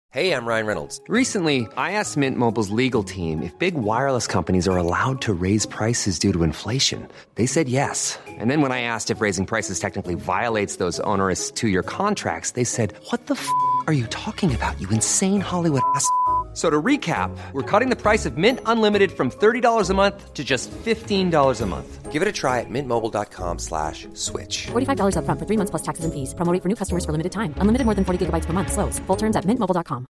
Hey, I'm Ryan Reynolds. Recently, I asked Mint Mobile's legal team if big wireless companies are allowed to raise prices due to inflation. They said yes. And then when I asked if raising prices technically violates those onerous two-year contracts, they said, "What the f*** are you talking about, you insane Hollywood ass?" So to recap, we're cutting the price of Mint Unlimited from $30 a month to just $15 a month. Give it a try at mintmobile.com/switch. $45 up front for 3 months plus taxes and fees. Promo rate for new customers for limited time. Unlimited more than 40 gigabytes per month. Slows full terms at mintmobile.com.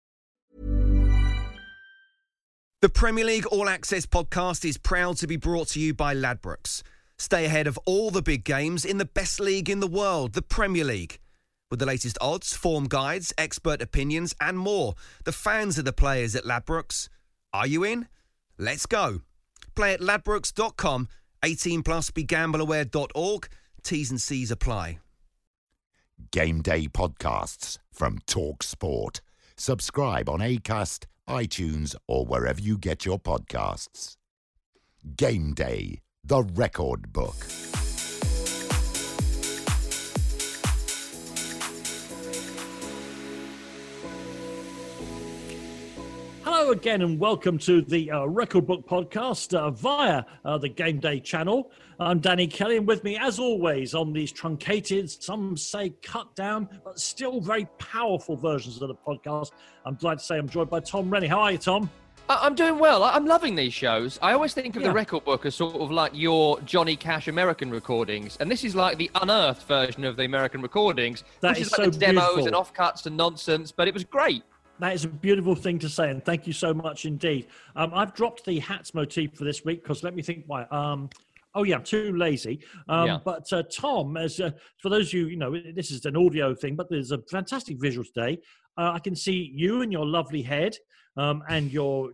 The Premier League All Access podcast is proud to be brought to you by Ladbrokes. Stay ahead of all the big games in the best league in the world, the Premier League. With the latest odds, form guides, expert opinions and more, the fans are the players at Ladbrokes. Are you in? Let's go. Play at ladbrokes.com, 18 plus, begambleaware.org. T's and C's apply. Game Day podcasts from Talk Sport. Subscribe on Acast, iTunes or wherever you get your podcasts. Game Day, the record book. Hello again and welcome to the Record Book podcast via the Game Day channel. I'm Danny Kelly and with me as always on these truncated, some say cut down, but still very powerful versions of the podcast. I'm glad to say I'm joined by Tom Rennie. How are you, Tom? I'm doing well. I'm loving these shows. I always think of the Record Book as sort of like your Johnny Cash American recordings, and this is like the unearthed version of the American recordings. That which is like so the demos beautiful. and offcuts and nonsense, but it was great. That is a beautiful thing to say, and thank you so much indeed. I've dropped the hats motif for this week because let me think why. I'm too lazy. But Tom, as for those of you, this is an audio thing, but there's a fantastic visual today. I can see you and your lovely head and your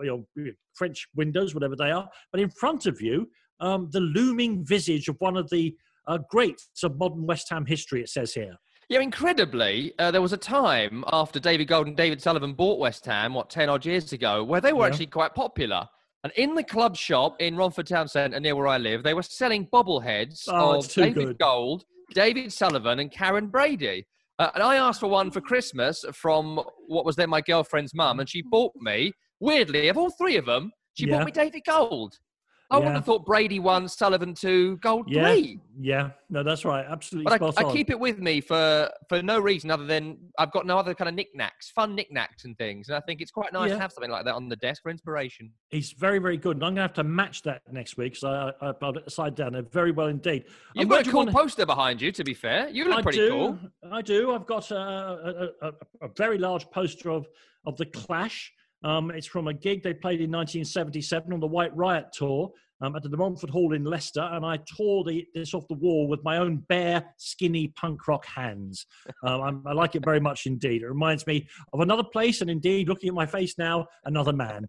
French windows, whatever they are. But in front of you, the looming visage of one of the greats of modern West Ham history, it says here. Yeah, incredibly, there was a time after David Gold and David Sullivan bought West Ham, 10 odd years ago, where they were actually quite popular. And in the club shop in Romford Town Centre, near where I live, they were selling bobbleheads of David Gold, David Sullivan and Karen Brady. And I asked for one for Christmas from what was then my girlfriend's mum, and she bought me, weirdly, of all three of them, she bought me David Gold. I would have thought Brady 1, Sullivan 2, Gold 3. Yeah, no, that's right. Absolutely But I keep it with me for no reason other than I've got no other kind of knickknacks, fun knickknacks and things. And I think it's quite nice to have something like that on the desk for inspiration. He's very, very good. And I'm going to have to match that next week because I've got it side down. They're very well indeed. You've got a cool poster behind you, to be fair. You look pretty cool. I do. I've got a very large poster of The Clash. It's from a gig they played in 1977 on the White Riot tour at the De Montfort Hall in Leicester, and I tore this off the wall with my own bare, skinny punk rock hands. I like it very much indeed. It reminds me of another place, and indeed, looking at my face now, another man.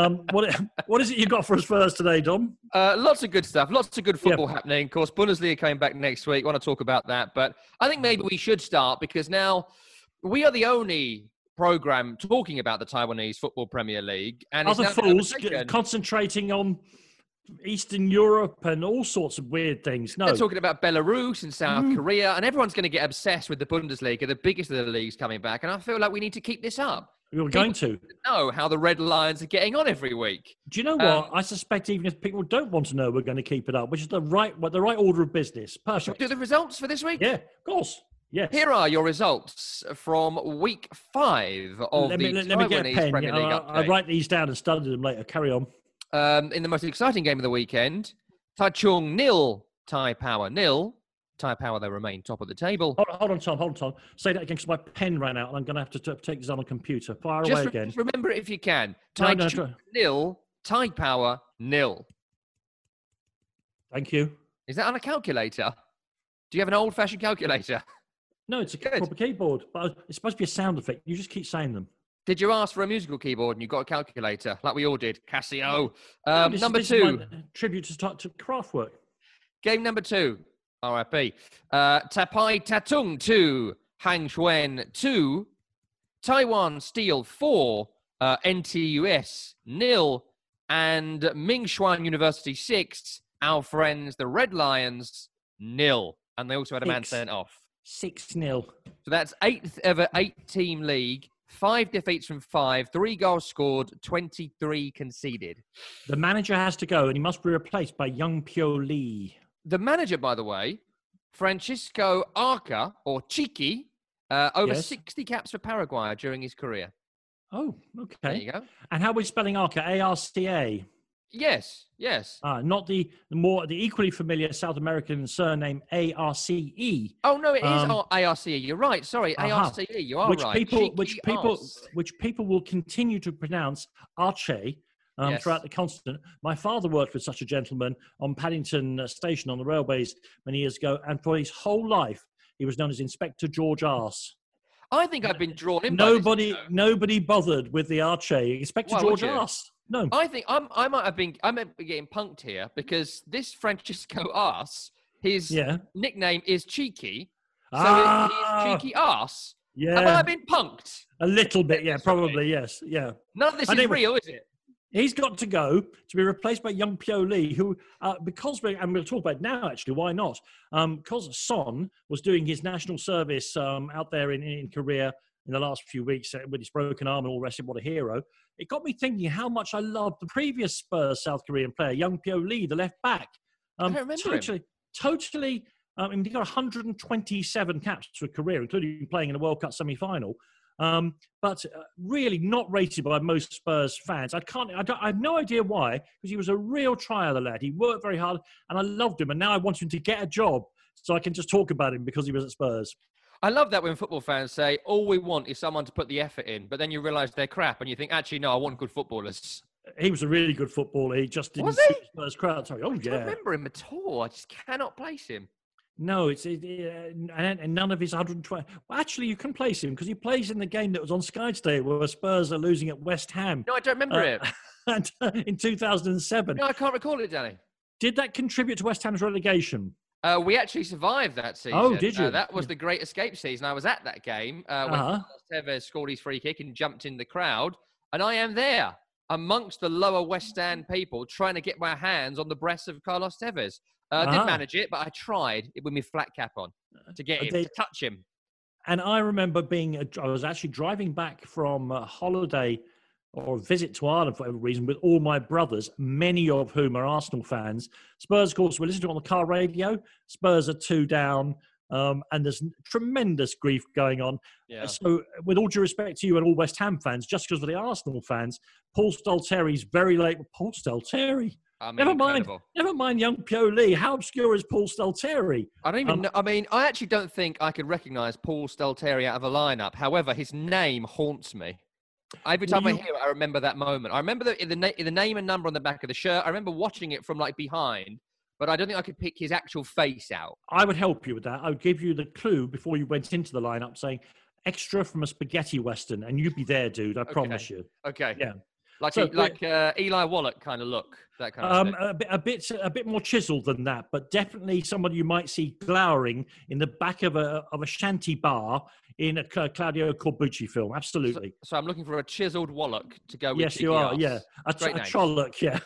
What is it you got for us first today, Dom? Lots of good stuff. Lots of good football happening. Of course, Bundesliga came back next week. I want to talk about that, but I think maybe we should start because now we are the only program talking about the Taiwanese Football Premier League. And other fools concentrating on Eastern Europe and all sorts of weird things. No, they're talking about Belarus and South Korea, and everyone's going to get obsessed with the Bundesliga, the biggest of the leagues coming back. And I feel like we need to keep this up. We're going to know how the Red Lions are getting on every week. Do you know what? I suspect even if people don't want to know, we're going to keep it up, which is the right order of business. Perfect. Should we do the results for this week? Yeah, of course. Yes. Here are your results from week 5 of let me get a pen. Premier League update. I'll write these down and study them later. Carry on. In the most exciting game of the weekend, Taichung 0, Tai Power 0. Tai Power, they remain top of the table. Hold on, Tom. Say that again because my pen ran out and I'm going to have to take this on a computer. Fire away again. Just remember it if you can. Taichung 0, Tai Power 0. Thank you. Is that on a calculator? Do you have an old-fashioned calculator? No, it's a proper keyboard, but it's supposed to be a sound effect. You just keep saying them. Did you ask for a musical keyboard and you got a calculator, like we all did? Casio. Number 2. Tribute to Kraftwerk. Game number 2, RIP. Tapai Tatung 2, Hang Xuan 2, Taiwan Steel 4, NTUS 0, and Mingxuan University 6, our friends, the Red Lions 0. And they also had a man sent off. 6-0. So that's 8th ever 8-team league. 5 defeats from 5, 3 goals scored, 23 conceded. The manager has to go, and he must be replaced by Young Pyo Lee. The manager, by the way, Francisco Arca, or Chiqui, over 60 caps for Paraguay during his career. Oh, okay. There you go. And how are we spelling Arca? A-R-C-A? Yes. Not the equally familiar South American surname A-R-C-E. Oh no, it is A-R-C-E. You're right. Sorry, A-R-C-E. You are right. Which people will continue to pronounce Arche throughout the continent. My father worked with such a gentleman on Paddington Station on the railways many years ago, and for his whole life he was known as Inspector George Arse. I think I've been drawn in. Nobody bothered with the Arche. Inspector George Arse. No, I think I might be getting punked here because this Francisco Arse, his nickname is Cheeky, so he's Cheeky Arse. Yeah, have I been punked? A little bit, yeah, probably, yes, yeah. None of this is real, is it? He's got to go to be replaced by Young Pyo Lee, who, and we'll talk about it now, actually, why not? Because Son was doing his national service out there in Korea in the last few weeks with his broken arm and all the rest of it, what a hero. It got me thinking how much I loved the previous Spurs South Korean player, Young Pyo Lee, the left back. I don't remember him. Totally. I mean, he got 127 caps for a career, including playing in a World Cup semi-final. But really not rated by most Spurs fans. I have no idea why, because he was a real try, the lad. He worked very hard, and I loved him. And now I want him to get a job so I can just talk about him because he was at Spurs. I love that when football fans say, all we want is someone to put the effort in, but then you realise they're crap, and you think, actually, no, I want good footballers. He was a really good footballer. He just didn't suit Spurs crowd. Sorry. Oh, I don't remember him at all. I just cannot place him. No, and none of his 120. Well, actually, you can place him because he plays in the game that was on Sky today where Spurs are losing at West Ham. No, I don't remember it. In 2007. No, I can't recall it, Danny. Did that contribute to West Ham's relegation? We actually survived that season. Oh, did you? That was the Great Escape season. I was at that game when Tevez scored his free kick and jumped in the crowd. And I am there amongst the lower West End people trying to get my hands on the breasts of Carlos Tevez. Didn't manage it, but I tried it with my flat cap on to get him, to touch him. And I remember I was actually driving back from a holiday or a visit to Ireland for whatever reason with all my brothers, many of whom are Arsenal fans. Spurs, of course, we listened to it on the car radio. Spurs are 2 down, and there's tremendous grief going on. Yeah. So with all due respect to you and all West Ham fans, just because of the Arsenal fans, Paul Stalteri's very late. Paul Stalteri? I mean, never mind young Pyo Lee. How obscure is Paul Stalteri? I don't even know. I mean, I actually don't think I could recognise Paul Stalteri out of a lineup. However, his name haunts me. Every time I hear it, I remember that moment. I remember the name and number on the back of the shirt. I remember watching it from behind, but I don't think I could pick his actual face out. I would help you with that. I would give you the clue before you went into the lineup saying, extra from a spaghetti western, and you'd be there, dude. I promise you. Okay. Yeah. Like Eli Wallach kind of look, that kind of thing. A bit more chiseled than that, but definitely somebody you might see glowering in the back of a shanty bar in a Claudio Corbucci film. Absolutely. So I'm looking for a chiseled Wallach to go with. Yes, you are. Yeah, a Trolloc. Yeah.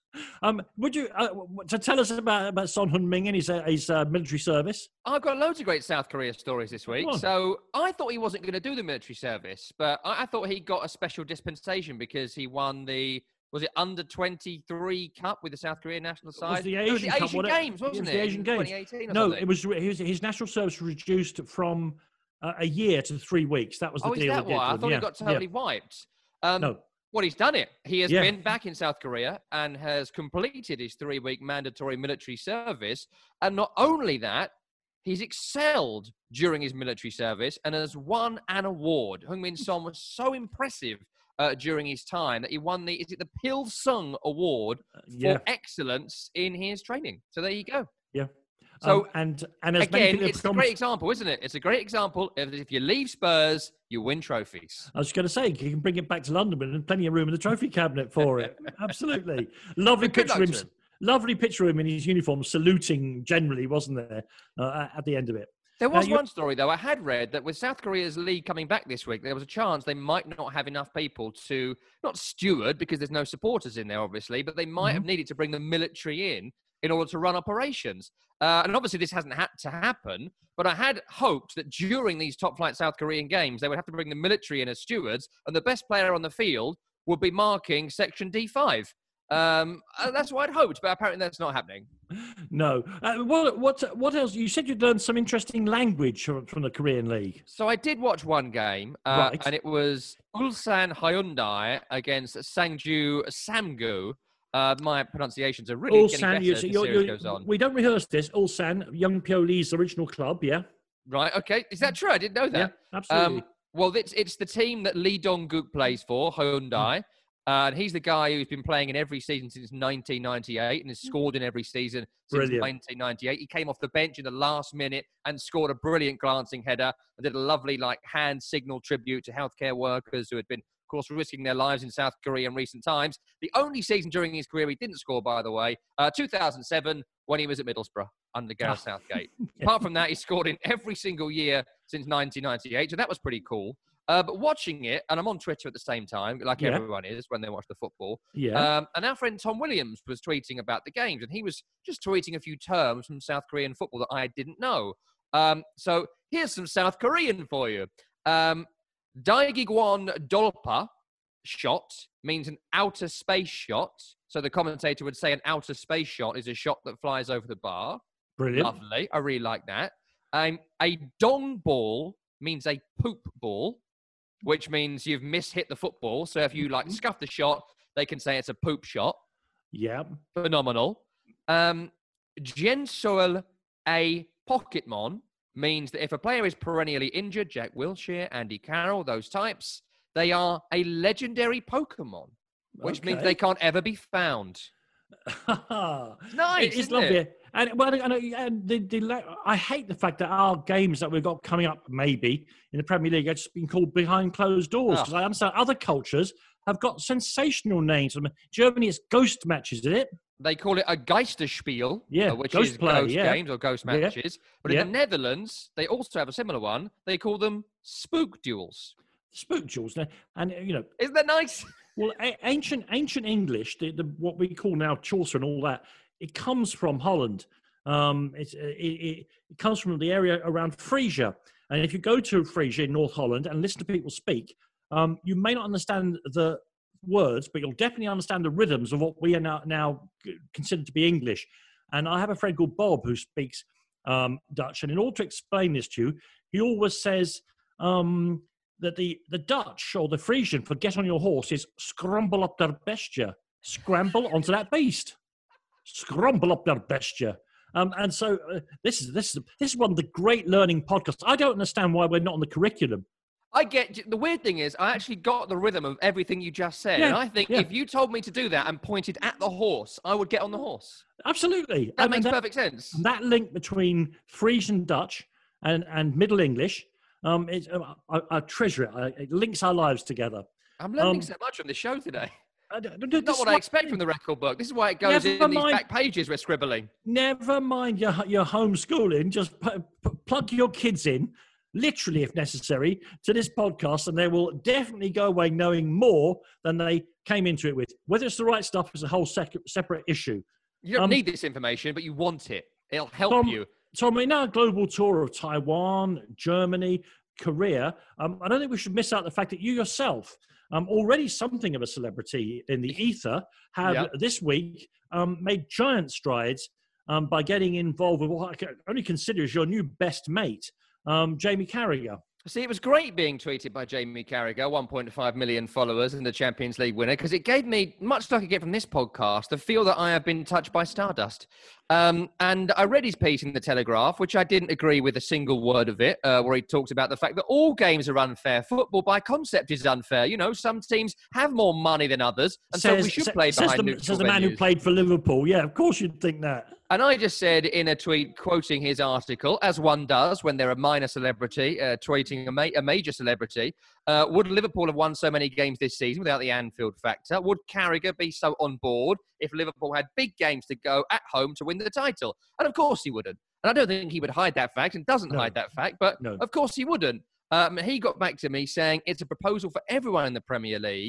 Would you to tell us about Son Heung-min and his military service? I've got loads of great South Korea stories this week. So I thought he wasn't going to do the military service, but I thought he got a special dispensation because he won the under 23 Cup with the South Korean national side? It was the Asian Games, wasn't it? The Asian Games. 2018 no, it was his national service was reduced from a year to 3 weeks. That was the deal. Is that why? I thought he got totally wiped. No. Well, he's done it. He has been back in South Korea and has completed his 3-week mandatory military service. And not only that, he's excelled during his military service and has won an award. Heung-min Son was so impressive during his time that he won the Pil-sung Award for excellence in his training. So there you go. Yeah. So and again, it's a great example, isn't it? It's a great example of if you leave Spurs, you win trophies. I was going to say, you can bring it back to London, but there's plenty of room in the trophy cabinet for it. Absolutely. Lovely picture of him in his uniform, saluting generally, wasn't there, at the end of it. There was one story, though, I had read that with South Korea's league coming back this week, there was a chance they might not have enough people to, not steward, because there's no supporters in there, obviously, but they might have needed to bring the military in. in order to run operations. And obviously this hasn't had to happen, but I had hoped that during these top-flight South Korean games, they would have to bring the military in as stewards, and the best player on the field would be marking Section D5. That's what I'd hoped, but apparently that's not happening. No. What else? You said you'd learned some interesting language from the Korean League. So I did watch one game, Right. and it was Ulsan Hyundai against Sangju Samgu. My pronunciations are really getting better as the series goes on. We don't rehearse this. Ulsan, Young Pyo Lee's original club, yeah? Right, okay. Is that true? I didn't know that. Yeah, absolutely. Well, it's the team that Lee Dong-gook plays for, Hyundai. And he's the guy who's been playing in every season since 1998 and has scored in every season since 1998. He came off the bench in the last minute and scored a brilliant glancing header and did a lovely hand signal tribute to healthcare workers who had been, of course, risking their lives in South Korea in recent times. The only season during his career he didn't score, by the way, 2007, when he was at Middlesbrough under Gareth Southgate. Yeah. Apart from that, he scored in every single year since 1998, so that was pretty cool. But watching it, and I'm on Twitter at the same time, like everyone is when they watch the football. Yeah. And our friend Tom Williams was tweeting about the games, and he was just tweeting a few terms from South Korean football that I didn't know. So here's some South Korean for you. Daegigwon Dolpa shot means an outer space shot. So the commentator would say an outer space shot is a shot that flies over the bar. Brilliant. Lovely. I really like that. A dong ball means a poop ball, which means you've mishit the football. So if you scuff the shot, they can say it's a poop shot. Yeah. Phenomenal. Gensoel a Pocketmon means that if a player is perennially injured, Jack Wilshere, Andy Carroll, those types, they are a legendary Pokemon, which means they can't ever be found. It's nice, it's lovely. It? And I hate the fact that our games that we've got coming up, maybe in the Premier League, are just being called behind closed doors. Because I understand other cultures have got sensational names. I mean, Germany, it's ghost matches, is it? They call it a Geisterspiel, which ghost is play, ghost games or ghost matches. Yeah. But in the Netherlands, they also have a similar one. They call them spook duels. Spook duels, and isn't that nice? Well, ancient English, what we call now Chaucer and all that, it comes from Holland. It comes from the area around Frisia. And if you go to Frisia in North Holland and listen to people speak, you may not understand the words, but you'll definitely understand the rhythms of what we are now considered to be English. And I have a friend called Bob who speaks Dutch. And in order to explain this to you, he always says that the Dutch or the Frisian for get on your horse is scramble up der bestia. Scramble onto that beast. Scramble up der bestia. And so this is one of the great learning podcasts. I don't understand why we're not on the curriculum. I get the weird thing is I actually got the rhythm of everything you just said. And I think if you told me to do that and pointed at the horse, I would get on the horse. Absolutely. That makes perfect sense. That link between Frisian Dutch and Middle English, I treasure it. It links our lives together. I'm learning so much from this show today. Not what I expect from the record book. This is why it goes in these back pages we're scribbling. Never mind your homeschooling. Just plug your kids in, literally if necessary, to this podcast, and they will definitely go away knowing more than they came into it with. Whether it's the right stuff is a whole separate issue. You don't need this information, but you want it. It'll help you. Tom, in our global tour of Taiwan, Germany, Korea, I don't think we should miss out the fact that you yourself, already something of a celebrity in the ether, have this week made giant strides by getting involved with what I can only consider as your new best mate, Jamie Carragher. See, it was great being tweeted by Jamie Carragher, 1.5 million followers and the Champions League winner, because it gave me, much like I get from this podcast, the feel that I have been touched by stardust. And I read his piece in The Telegraph, which I didn't agree with a single word of it, where he talked about the fact that all games are unfair. Football, by concept, is unfair. You know, some teams have more money than others, and so we should play behind neutral Says the man who played for Liverpool. Yeah, of course you'd think that. And I just said in a tweet, quoting his article, as one does when they're a minor celebrity, tweeting a major celebrity, would Liverpool have won so many games this season without the Anfield factor? Would Carragher be so on board if Liverpool had big games to go at home to win the title? And of course he wouldn't. And I don't think he would hide that fact and doesn't hide that fact, but of course he wouldn't. He got back to me saying it's a proposal for everyone in the Premier League.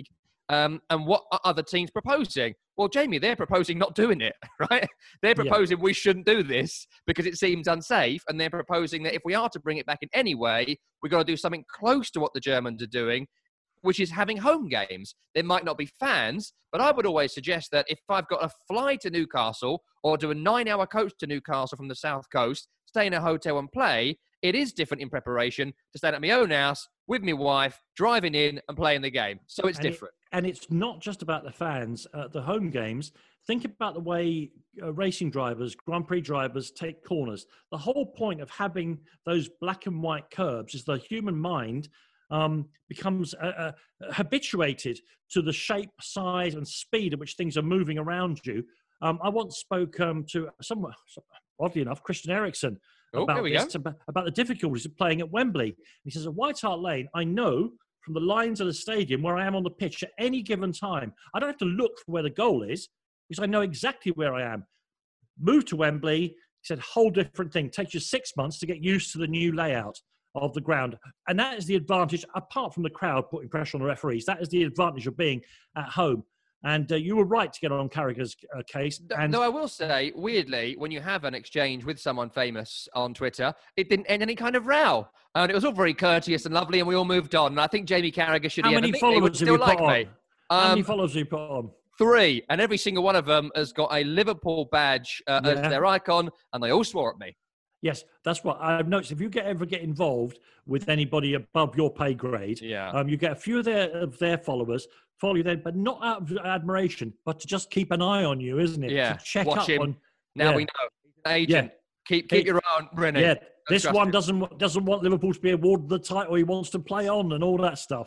And what are other teams proposing? Well, Jamie, they're proposing not doing it, right? They're proposing we shouldn't do this because it seems unsafe. And they're proposing that if we are to bring it back in any way, we've got to do something close to what the Germans are doing, which is having home games. There might not be fans, but I would always suggest that if I've got to fly to Newcastle or do a 9-hour coach to Newcastle from the South Coast, stay in a hotel and play, it is different in preparation to stay at my own house with my wife, driving in and playing the game. So it's different. And it's not just about the fans. The home games, think about the way racing drivers, Grand Prix drivers take corners. The whole point of having those black and white curbs is the human mind becomes habituated to the shape, size, and speed at which things are moving around you. I once spoke to someone, oddly enough, Christian Eriksen, about this, about the difficulties of playing at Wembley. He says, at White Hart Lane, I know from the lines of the stadium where I am on the pitch at any given time. I don't have to look for where the goal is because I know exactly where I am. Move to Wembley, he said, whole different thing. Takes you 6 months to get used to the new layout of the ground. And that is the advantage, apart from the crowd putting pressure on the referees, that is the advantage of being at home. And you were right to get on Carragher's case. And though I will say, weirdly, when you have an exchange with someone famous on Twitter, it didn't end any kind of row. And it was all very courteous and lovely, and we all moved on. And I think Jamie Carragher should How many followers have you put on? How many followers have you put on? 3. And every single one of them has got a Liverpool badge as their icon, and they all swore at me. Yes, that's what I've noticed. If you ever get involved with anybody above your pay grade, you get a few of their followers follow you then, but not out of admiration, but to just keep an eye on you, isn't it? Yeah, to check watch up him. on. Now we know he's an agent. Keep your eye on Rennie. Yeah, this one doesn't want Liverpool to be awarded the title. He wants to play on and all that stuff.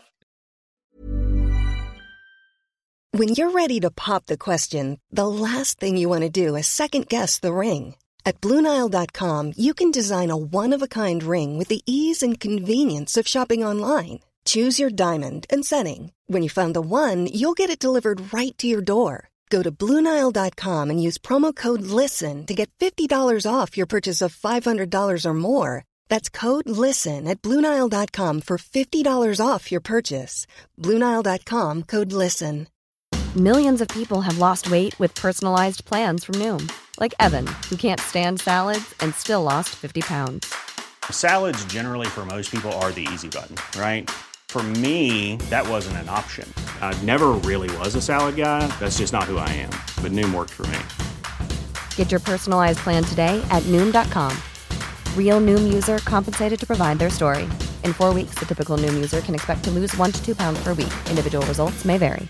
When you're ready to pop the question, the last thing you want to do is second guess the ring. At BlueNile.com, you can design a one-of-a-kind ring with the ease and convenience of shopping online. Choose your diamond and setting. When you find the one, you'll get it delivered right to your door. Go to BlueNile.com and use promo code LISTEN to get $50 off your purchase of $500 or more. That's code LISTEN at BlueNile.com for $50 off your purchase. BlueNile.com, code LISTEN. Millions of people have lost weight with personalized plans from Noom. Like Evan, who can't stand salads and still lost 50 pounds. Salads generally for most people are the easy button, right? For me, that wasn't an option. I never really was a salad guy. That's just not who I am. But Noom worked for me. Get your personalized plan today at Noom.com. Real Noom user compensated to provide their story. In 4 weeks, the typical Noom user can expect to lose 1 to 2 pounds per week. Individual results may vary.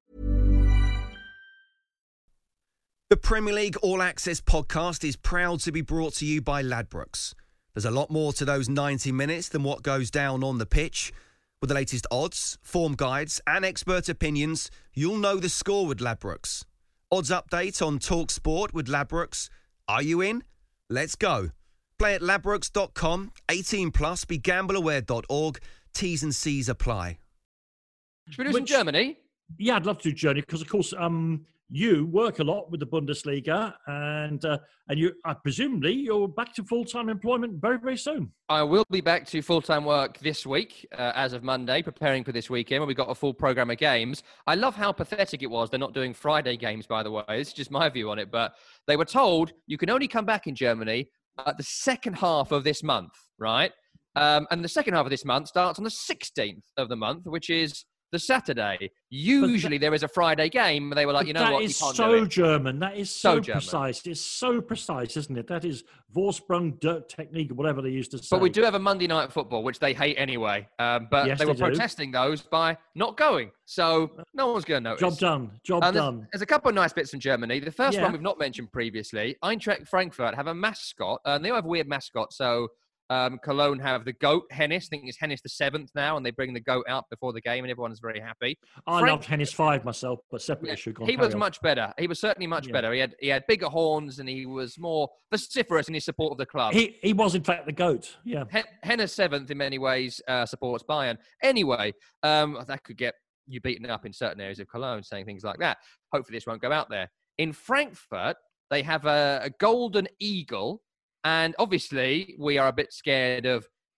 The Premier League All Access podcast is proud to be brought to you by Ladbrokes. There's a lot more to those 90 minutes than what goes down on the pitch. With the latest odds, form guides and expert opinions, you'll know the score with Ladbrokes. Odds update on Talk Sport with Ladbrokes. Are you in? Let's go. Play at ladbrokes.com, 18 plus, begambleaware.org. T's and C's apply. Should we do some Germany? Yeah, I'd love to do Germany because, of course, you work a lot with the Bundesliga, and you, presumably, you're back to full-time employment very, very soon. I will be back to full-time work this week, as of Monday, preparing for this weekend, where we've got a full program of games. I love how pathetic it was. They're not doing Friday games, by the way. It's just my view on it, but they were told you can only come back in Germany the second half of this month, right? And the second half of this month starts on the 16th of the month, which is the Saturday. Usually there is a Friday game. They were like, you know what? That is so German. That is so precise. It's so precise, isn't it? That is Vorsprung Dirt Technique, whatever they used to say. But we do have a Monday Night Football, which they hate anyway. But yes, they were protesting those by not going. So no one's going to notice. Job done. There's a couple of nice bits from Germany. The first one we've not mentioned previously, Eintracht Frankfurt have a mascot. They all have weird mascots. So Cologne have the goat, Hennis. I think it's Hennis the 7th now, and they bring the goat out before the game, and everyone's very happy. I loved Hennis 5 myself, but separate issue. He was much better. He was certainly much better. He had bigger horns, and he was more vociferous in his support of the club. He was, in fact, the goat. Yeah. Hennis 7th, in many ways, supports Bayern. Anyway, that could get you beaten up in certain areas of Cologne, saying things like that. Hopefully this won't go out there. In Frankfurt, they have a golden eagle. And obviously, we are a bit scared of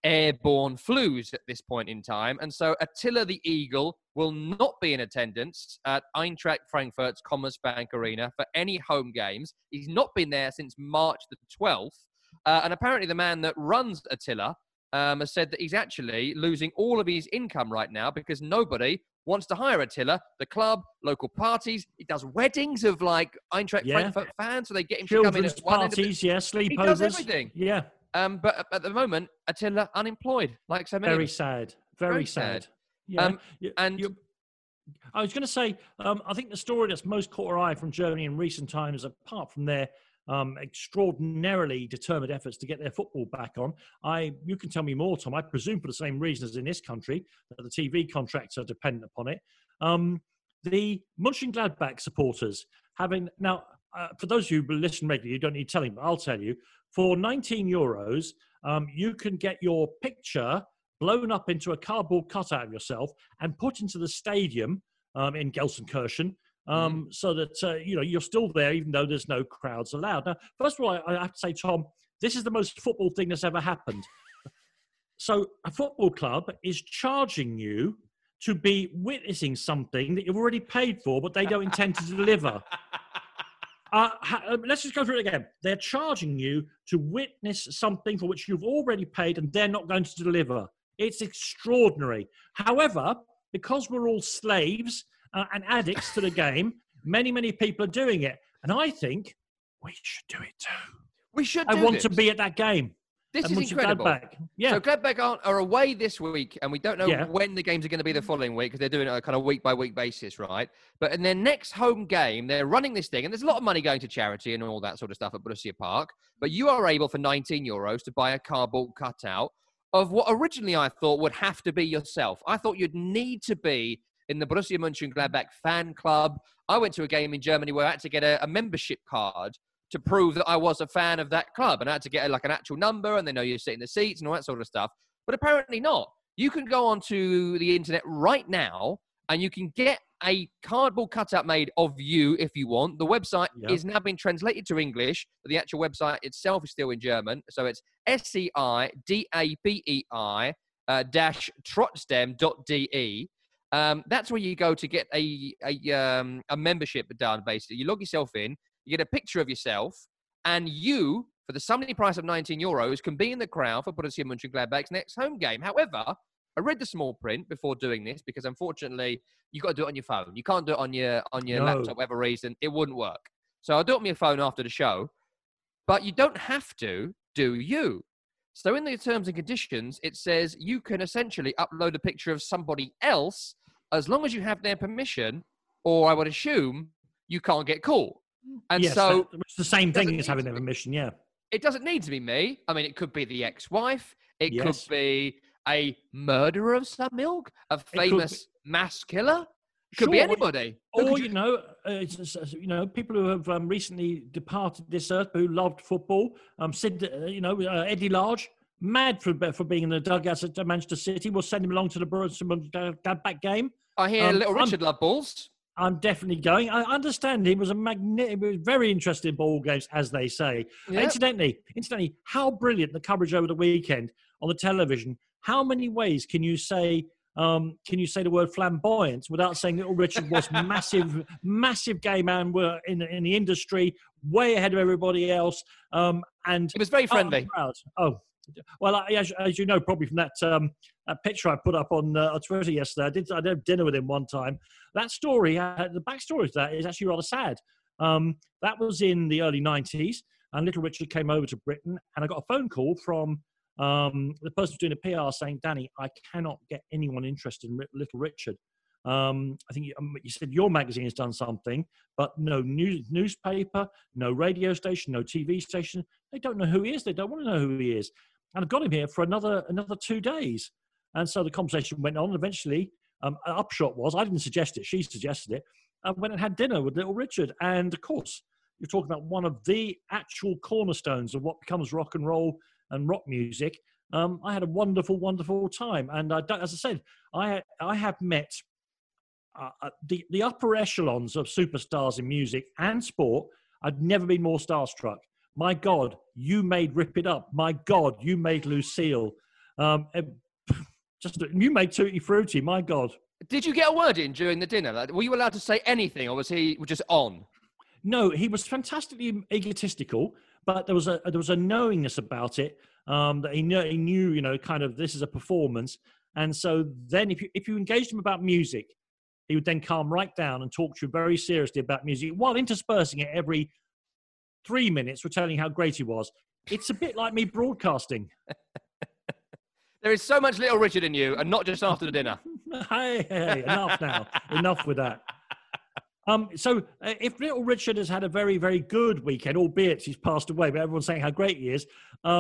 airborne flus at this point in time. And so Attila the Eagle will not be in attendance at Eintracht Frankfurt's Commerzbank Arena for any home games. He's not been there since March the 12th. And apparently the man that runs Attila has said that he's actually losing all of his income right now because nobody wants to hire Attila. The club, local parties, he does weddings of like Eintracht Frankfurt fans, so they get him to come in at one end of parties, sleepovers. He does everything. Yeah. But at the moment, Attila unemployed, like so many. Very sad. Very sad. Yeah. I was going to say, I think the story that's most caught our eye from Germany in recent times, apart from their extraordinarily determined efforts to get their football back on, you can tell me more, Tom. I presume for the same reason as in this country, that the TV contracts are dependent upon it. The Mönchengladbach supporters now, for those of you who listen regularly, you don't need telling, but I'll tell you, for €19, you can get your picture blown up into a cardboard cutout of yourself and put into the stadium in Gelsenkirchen, so that you're still there even though there's no crowds allowed. Now, first of all, I have to say, Tom, this is the most football thing that's ever happened. So a football club is charging you to be witnessing something that you've already paid for, but they don't intend to deliver. Let's just go through it again. They're charging you to witness something for which you've already paid and they're not going to deliver. It's extraordinary. However, because we're all slaves and addicts to the game, many, many people are doing it. And I think we should do it too. We should I want to be at that game. This is incredible. Gladbach. Yeah. So Gladbach are away this week, and we don't know when the games are going to be the following week because they're doing it on a kind of week-by-week basis, right? But in their next home game, they're running this thing, and there's a lot of money going to charity and all that sort of stuff at Borussia Park. But you are able for €19 to buy a cardboard cutout of what originally I thought would have to be yourself. I thought you'd need to be in the Borussia Mönchengladbach fan club. I went to a game in Germany where I had to get a membership card to prove that I was a fan of that club. And I had to get like an actual number and they know you sit in the seats and all that sort of stuff. But apparently not. You can go onto the internet right now and you can get a cardboard cutout made of you if you want. The website is now being translated to English, but the actual website itself is still in German. So it's SCIDABEI -Trotzdem.de. That's where you go to get a membership done, basically. You log yourself in, you get a picture of yourself, and you, for the summary price of €19, can be in the crowd for Borussia Mönchengladbach's next home game. However, I read the small print before doing this because, unfortunately, you've got to do it on your phone. You can't do it on your laptop for whatever reason. It wouldn't work. So I'll do it on your phone after the show. But you don't have to, do you? So in the terms and conditions, it says you can essentially upload a picture of somebody else as long as you have their permission, or I would assume you can't get caught. And yes, so it's the same thing as having their permission, yeah. It doesn't need to be me. I mean, it could be the ex-wife. It could be a murderer of some ilk, a famous mass killer. It could be anybody. Or, people who have recently departed this earth, who loved football. Eddie Large, mad for being in the dugouts at Manchester City. We'll send him along to the Borussia Mönchengladbach game. I hear Little Richard loved balls. I'm definitely going. I understand he was he was very interested in ball games, as they say. Yep. Incidentally, how brilliant the coverage over the weekend on the television. How many ways can you say the word flamboyant without saying Little Richard was massive gay man, were in the industry, way ahead of everybody else. And he was very friendly. Well, as you know, probably from that picture I put up on Twitter yesterday, I did dinner with him one time. That story, the backstory to that is actually rather sad. That was in the early 90s, and Little Richard came over to Britain, and I got a phone call from the person doing the PR saying, Danny, I cannot get anyone interested in Little Richard. I think you said your magazine has done something, but no newspaper, no radio station, no TV station. They don't know who he is. They don't want to know who he is. And I've got him here for another 2 days. And so the conversation went on. Eventually, an upshot was, I didn't suggest it, she suggested it. I went and had dinner with Little Richard. And of course, you're talking about one of the actual cornerstones of what becomes rock and roll and rock music. I had a wonderful, wonderful time. And as I said, I have met the upper echelons of superstars in music and sport. I've never been more starstruck. My God, you made Rip It Up. My God, you made Lucille. You made Tutti Frutti, my God. Did you get a word in during the dinner? Like, were you allowed to say anything, or was he just on? No, he was fantastically egotistical, but there was a knowingness about it, that he knew, kind of this is a performance. And so then if you engaged him about music, he would then calm right down and talk to you very seriously about music, while interspersing it every 3 minutes with telling you how great he was. It's a bit like me broadcasting. There is so much Little Richard in you, and not just after the dinner. Hey, enough now. Enough with that. So if Little Richard has had a very, very good weekend, albeit he's passed away, but everyone's saying how great he is,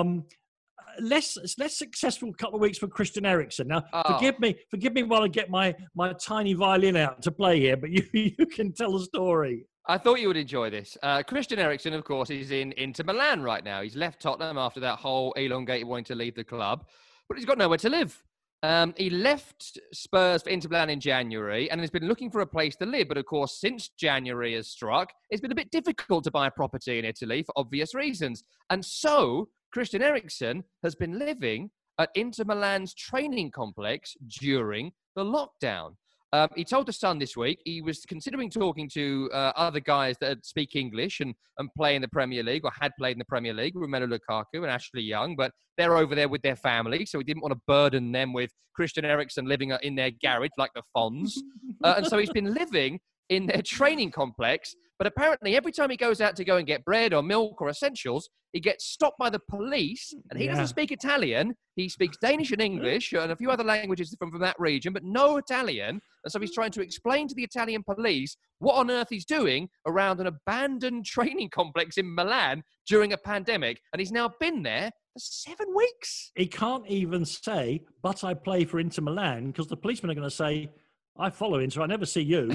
less successful couple of weeks for Christian Eriksen. Now, forgive me while I get my tiny violin out to play here, but you can tell the story. I thought you would enjoy this. Christian Eriksen, of course, is in Inter Milan right now. He's left Tottenham after that whole elongated wanting to leave the club, but he's got nowhere to live. He left Spurs for Inter Milan in January and has been looking for a place to live. But of course, since January has struck, it's been a bit difficult to buy a property in Italy for obvious reasons. And so Christian Eriksen has been living at Inter Milan's training complex during the lockdown. He told The Sun this week he was considering talking to other guys that speak English and play in the Premier League, or had played in the Premier League, Romelu Lukaku and Ashley Young, but they're over there with their family, so he didn't want to burden them with Christian Eriksen living in their garage like the Fonz. And so he's been living in their training complex, but apparently every time he goes out to go and get bread or milk or essentials, he gets stopped by the police, and he doesn't speak Italian. He speaks Danish and English and a few other languages from that region, but no Italian. And so he's trying to explain to the Italian police what on earth he's doing around an abandoned training complex in Milan during a pandemic. And he's now been there for 7 weeks. He can't even say, but I play for Inter Milan, because the policemen are going to say, I follow Inter, I never see you.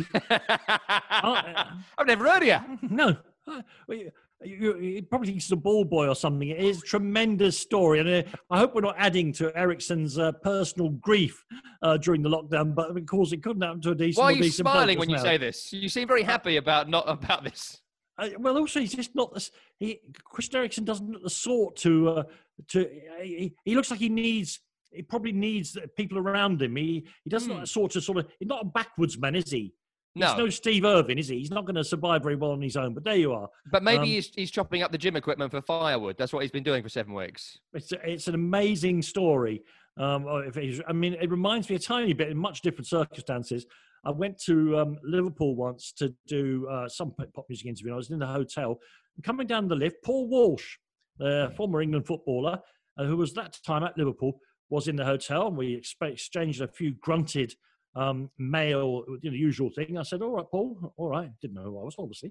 I've never heard of you. No. He probably thinks he's a ball boy or something. It is a tremendous story. And I hope we're not adding to Eriksen's personal grief during the lockdown, but of course it couldn't happen to a decent. Why are you smiling when you say this? You seem very happy about this. Well, also he's just not this. Christian Eriksen doesn't look the sort to. He looks like he probably needs people around him. He doesn't look sort of. He's not a backwards man, is he? No. He's no Steve Irvin, is he? He's not going to survive very well on his own, but there you are. But maybe he's chopping up the gym equipment for firewood. That's what he's been doing for 7 weeks. It's an amazing story. It reminds me a tiny bit in much different circumstances. I went to Liverpool once to do some pop music interview. I was in the hotel. And coming down the lift, Paul Walsh, the former England footballer, who was that time at Liverpool, was in the hotel. And we exchanged a few grunted mail, usual thing. I said, "All right, Paul. All right." Didn't know who I was, obviously.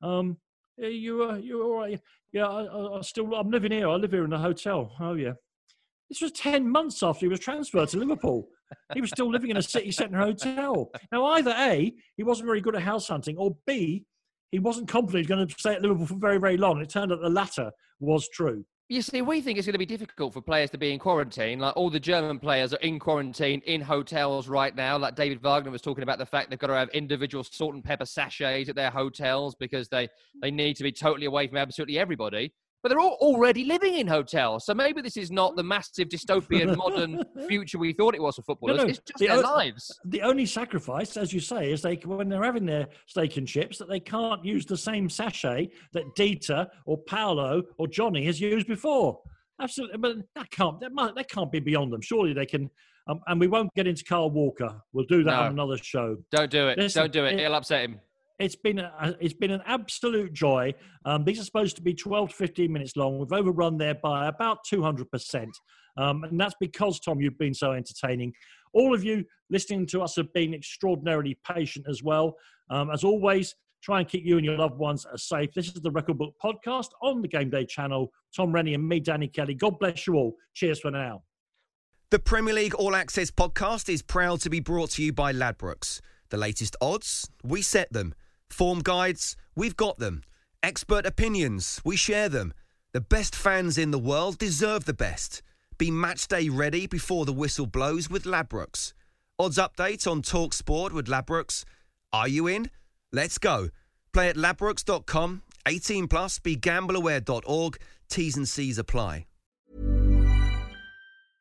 You all right? Yeah, I'm living here. I live here in a hotel. Oh yeah. This was 10 months after he was transferred to Liverpool. He was still living in a city centre hotel. Now, either A, he wasn't very good at house hunting, or B, he wasn't confident he was going to stay at Liverpool for very, very long. It turned out the latter was true. You see, we think it's going to be difficult for players to be in quarantine. Like, all the German players are in quarantine in hotels right now. Like David Wagner was talking about the fact they've got to have individual salt and pepper sachets at their hotels because they need to be totally away from absolutely everybody. But they're all already living in hotels. So maybe this is not the massive dystopian modern future we thought it was for footballers. No, it's just their lives. The only sacrifice, as you say, is when they're having their steak and chips, that they can't use the same sachet that Dieter or Paolo or Johnny has used before. Absolutely. But that can't be beyond them. Surely they can. And we won't get into Carl Walker. We'll do that on another show. Don't do it. Don't do it. It'll upset him. It's been an absolute joy. These are supposed to be 12 to 15 minutes long. We've overrun there by about 200%. And that's because, Tom, you've been so entertaining. All of you listening to us have been extraordinarily patient as well. As always, try and keep you and your loved ones safe. This is the Record Book Podcast on the Game Day channel. Tom Rennie and me, Danny Kelly. God bless you all. Cheers for now. The Premier League All Access Podcast is proud to be brought to you by Ladbrokes. The latest odds, we set them. Form guides, we've got them. Expert opinions, we share them. The best fans in the world deserve the best. Be match day ready before the whistle blows with Ladbrokes. Odds update on TalkSport with Ladbrokes. Are you in? Let's go. Play at ladbrokes.com. 18 plus. BeGambleAware.org. T's and C's apply.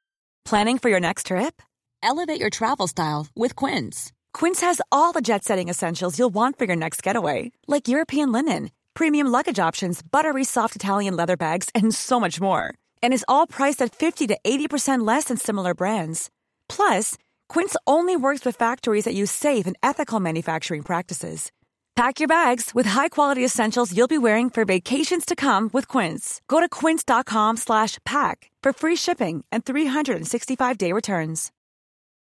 Planning for your next trip? Elevate your travel style with Quince. Quince has all the jet-setting essentials you'll want for your next getaway, like European linen, premium luggage options, buttery soft Italian leather bags, and so much more. And is all priced at 50 to 80% less than similar brands. Plus, Quince only works with factories that use safe and ethical manufacturing practices. Pack your bags with high-quality essentials you'll be wearing for vacations to come with Quince. Go to quince.com/pack for free shipping and 365-day returns.